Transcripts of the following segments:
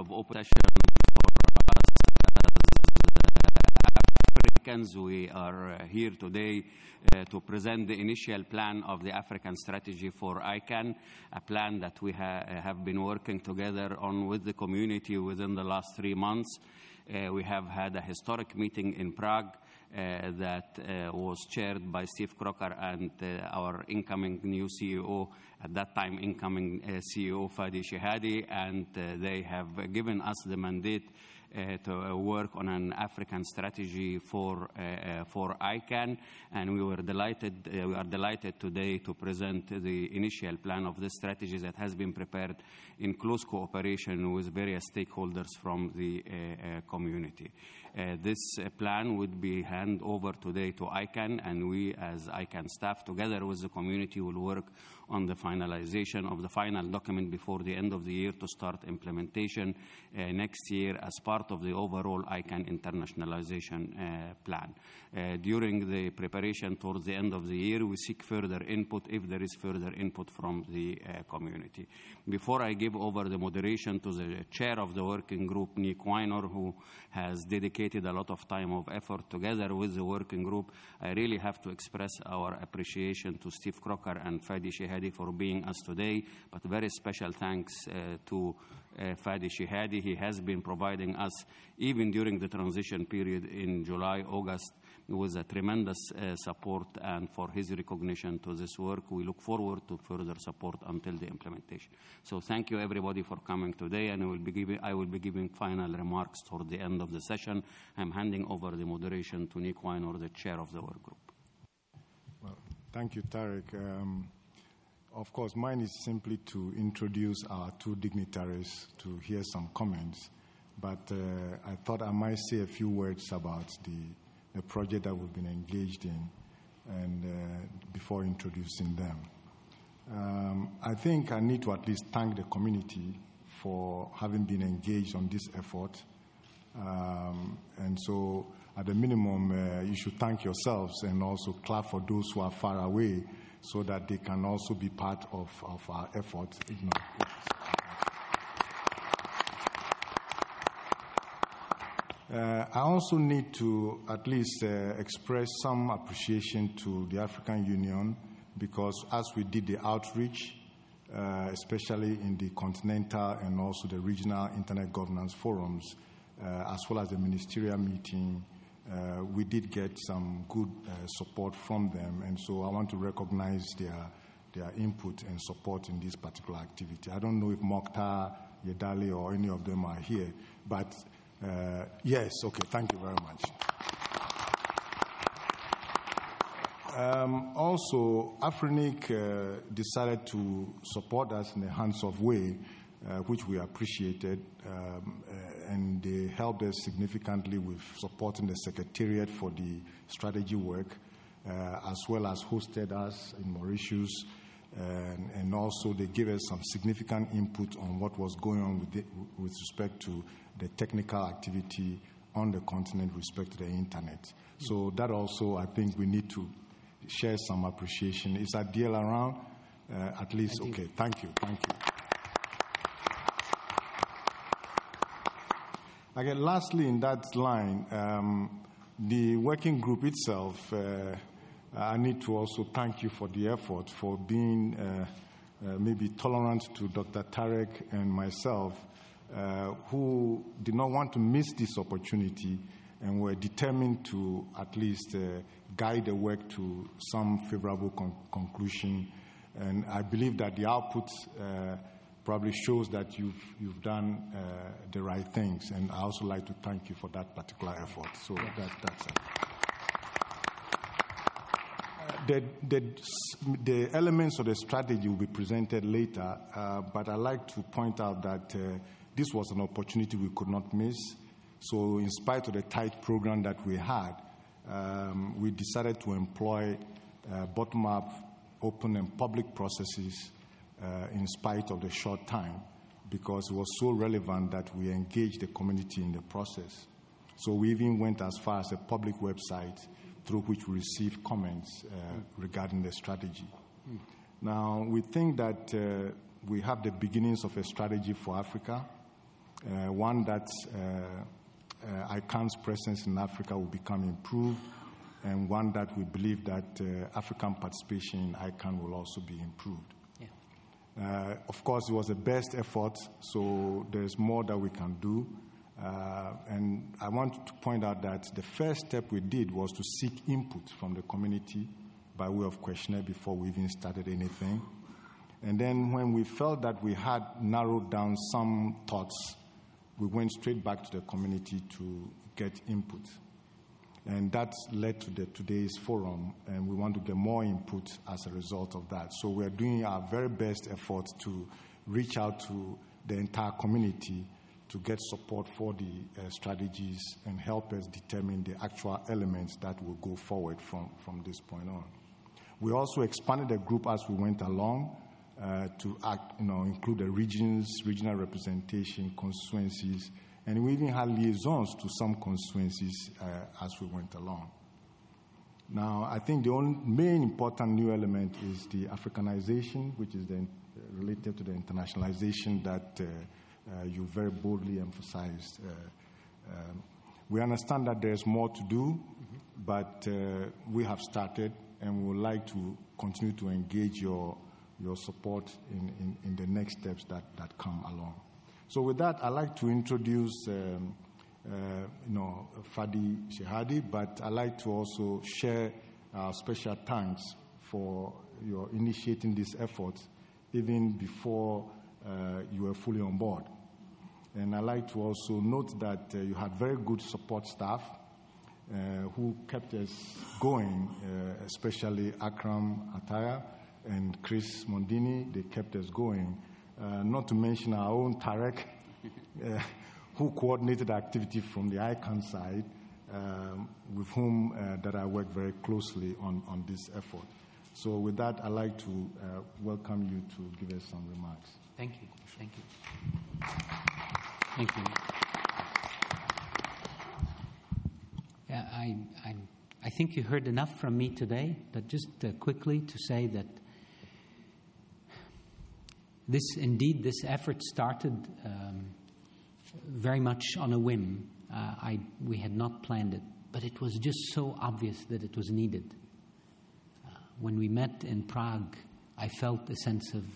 of open session for us as Africans. We are here today to present the initial plan of the African strategy for ICANN, a plan that we have been working together on with the community within the last 3 months. We have had a historic meeting in Prague that was chaired by Steve Crocker and our incoming new CEO, at that time incoming CEO Fadi Shehadi, and they have given us the mandate to work on an African strategy for ICANN, and we are delighted today to present the initial plan of this strategy that has been prepared in close cooperation with various stakeholders from the community. This plan would be handed over today to ICANN, and we as ICANN staff together with the community will work on the finalization of the final document before the end of the year to start implementation next year as part of the overall ICANN internationalization plan. During the preparation towards the end of the year, we seek further input if there is further input from the community. Before I give over the moderation to the chair of the working group, Nick Weiner, who has dedicated a lot of time of effort together with the working group, I really have to express our appreciation to Steve Crocker and Fadi Shehadi for being us today, but very special thanks to Fadi Shehadi. He has been providing us, even during the transition period in July, August, with a tremendous support, and for his recognition to this work. We look forward to further support until the implementation. So thank you everybody for coming today, and I will be giving final remarks toward the end of the session. I'm handing over the moderation to Nick Weiner, the chair of the work group. Well, thank you, Tarek. Of course, mine is simply to introduce our two dignitaries to hear some comments, but I thought I might say a few words about the project that we've been engaged in, and before introducing them. I think I need to at least thank the community for having been engaged on this effort. And so, at the minimum, you should thank yourselves and also clap for those who are far away so that they can also be part of our efforts. I also need to at least express some appreciation to the African Union, because as we did the outreach, especially in the continental and also the regional internet governance forums, as well as the ministerial meeting, we did get some good support from them, and so I want to recognize their input and support in this particular activity. I don't know if Mokhtar, Yedali, or any of them are here, but yes, okay, thank you very much. Also, Afrinic decided to support us in a hands-off way, which we appreciated, and they helped us significantly with supporting the Secretariat for the strategy work, as well as hosted us in Mauritius, and also they gave us some significant input on what was going on with respect to the technical activity on the continent with respect to the internet. So that also, I think we need to share some appreciation. Is Adiel around? At least, okay, thank you. Again, lastly, in that line, the working group itself, I need to also thank you for the effort, for being maybe tolerant to Dr. Tarek and myself, who did not want to miss this opportunity and were determined to at least guide the work to some favorable conclusion. And I believe that the output probably shows that you've done the right things, and I also like to thank you for that particular effort. So that's it. The elements of the strategy will be presented later, but I'd like to point out that this was an opportunity we could not miss. So in spite of the tight program that we had, we decided to employ bottom-up, open and public processes in spite of the short time, because it was so relevant that we engaged the community in the process. So we even went as far as a public website through which we received comments regarding the strategy. Now, we think that we have the beginnings of a strategy for Africa, One that ICANN's presence in Africa will become improved, and one that we believe that African participation in ICANN will also be improved. Yeah. Of course, it was the best effort, so there's more that we can do. And I want to point out that the first step we did was to seek input from the community by way of questionnaire before we even started anything. And then when we felt that we had narrowed down some thoughts, we went straight back to the community to get input. And that led to today's forum, and we want to get more input as a result of that. So we are doing our very best effort to reach out to the entire community to get support for the strategies and help us determine the actual elements that will go forward from this point on. We also expanded the group as we went along to include the regional representation, constituencies, and we even had liaisons to some constituencies as we went along. Now, I think the only main important new element is the Africanization, which is related to the internationalization that you very boldly emphasized. We understand that there's more to do, but we have started, and we would like to continue to engage your support in the next steps that come along. So with that, I'd like to introduce Fadi Shehadi, but I'd like to also share our special thanks for your initiating this effort even before you were fully on board. And I'd like to also note that you had very good support staff who kept us going, especially Akram Ataya and Chris Mondini. They kept us going. Not to mention our own Tarek, who coordinated activity from the ICANN side, with whom that I work very closely on this effort. So with that, I'd like to welcome you to give us some remarks. Thank you. Thank you. Thank you. Yeah, I think you heard enough from me today, but just quickly to say that this effort started very much on a whim. We had not planned it, but it was just so obvious that it was needed. When we met in Prague, I felt a sense of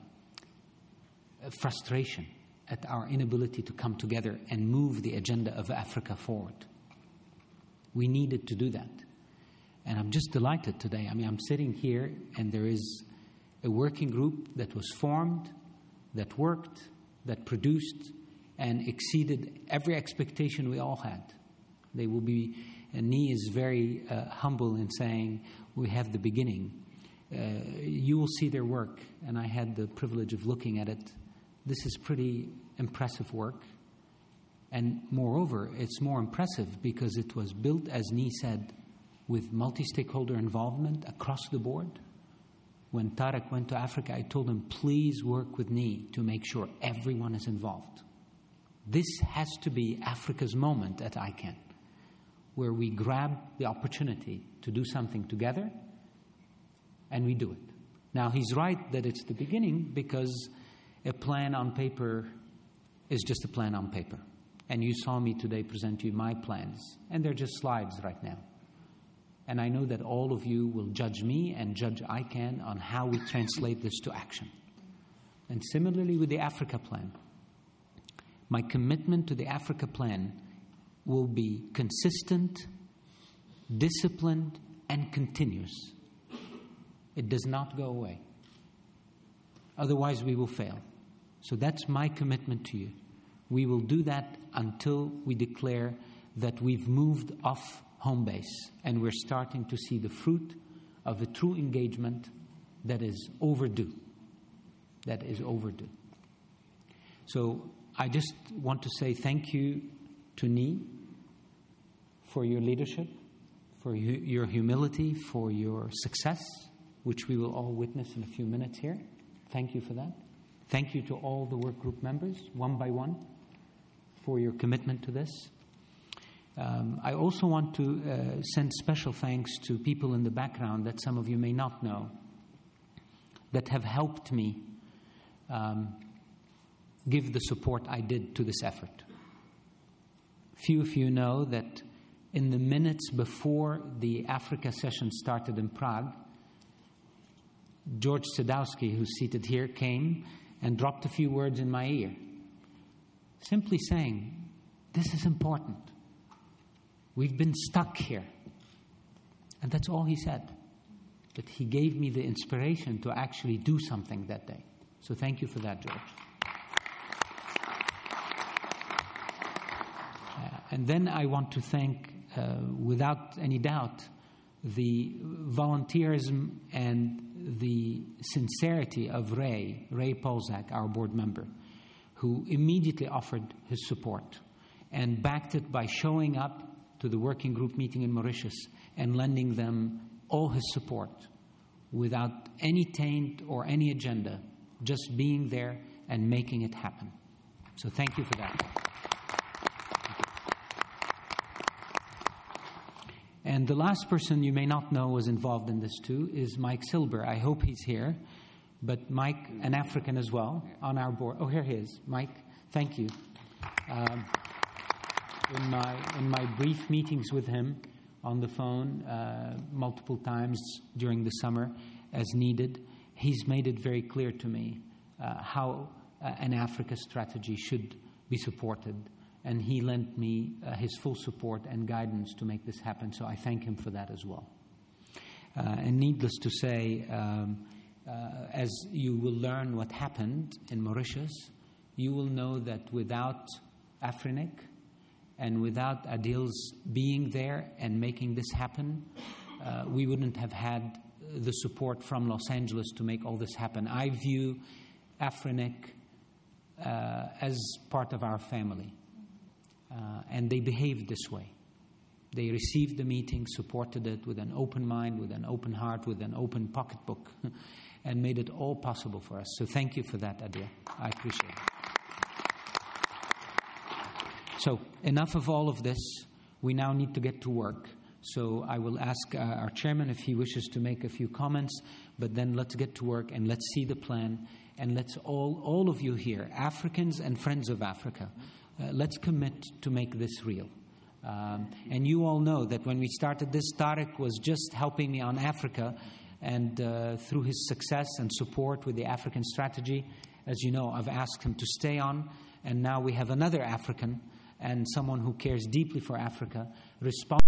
frustration at our inability to come together and move the agenda of Africa forward. We needed to do that. And I'm just delighted today. I mean, I'm sitting here and there is a working group that was formed, that worked, that produced, and exceeded every expectation we all had. They will be, and Nii is very humble in saying, we have the beginning. You will see their work, and I had the privilege of looking at it. This is pretty impressive work. And moreover, it's more impressive because it was built, as Nii said, with multi-stakeholder involvement across the board. When Tarek went to Africa, I told him, please work with Nii to make sure everyone is involved. This has to be Africa's moment at ICANN, where we grab the opportunity to do something together, and we do it. Now, he's right that it's the beginning because a plan on paper is just a plan on paper. And you saw me today present to you my plans, and they're just slides right now. And I know that all of you will judge me and judge ICANN on how we translate this to action. And similarly with the Africa plan, my commitment to the Africa plan will be consistent, disciplined, and continuous. It does not go away. Otherwise, we will fail. So that's my commitment to you. We will do that until we declare that we've moved off home base and we're starting to see the fruit of a true engagement that is overdue. That is overdue. So I just want to say thank you to Nii for your leadership, for your humility, for your success, which we will all witness in a few minutes here. Thank you for that. Thank you to all the work group members, one by one, for your commitment to this. I also want to send special thanks to people in the background that some of you may not know, that have helped me give the support I did to this effort. Few of you know that in the minutes before the Africa session started in Prague, George Sadowski, who's seated here, came and dropped a few words in my ear, simply saying, this is important. We've been stuck here. And that's all he said. But he gave me the inspiration to actually do something that day. So thank you for that, George. And then I want to thank, without any doubt, the volunteerism and the sincerity of Ray Polzak, our board member, who immediately offered his support and backed it by showing up to the working group meeting in Mauritius and lending them all his support without any taint or any agenda, just being there and making it happen. So thank you for that. And the last person you may not know was involved in this too is Mike Silber. I hope he's here. But Mike, an African as well, on our board. Oh, here he is. Mike, thank you. In my brief meetings with him on the phone multiple times during the summer as needed, he's made it very clear to me how an Africa strategy should be supported. And he lent me his full support and guidance to make this happen. So I thank him for that as well. And needless to say, as you will learn what happened in Mauritius, you will know that without Afrinic and without Adil's being there and making this happen, we wouldn't have had the support from Los Angeles to make all this happen. I view Afrinic as part of our family. And they behaved this way. They received the meeting, supported it with an open mind, with an open heart, with an open pocketbook, and made it all possible for us. So thank you for that, Adil. I appreciate it. So enough of all of this. We now need to get to work. So I will ask our chairman if he wishes to make a few comments, but then let's get to work and let's see the plan. And let's all of you here, Africans and friends of Africa, let's commit to make this real. And you all know that when we started this, Tariq was just helping me on Africa, and through his success and support with the African strategy, as you know, I've asked him to stay on, and now we have another African and someone who cares deeply for Africa respond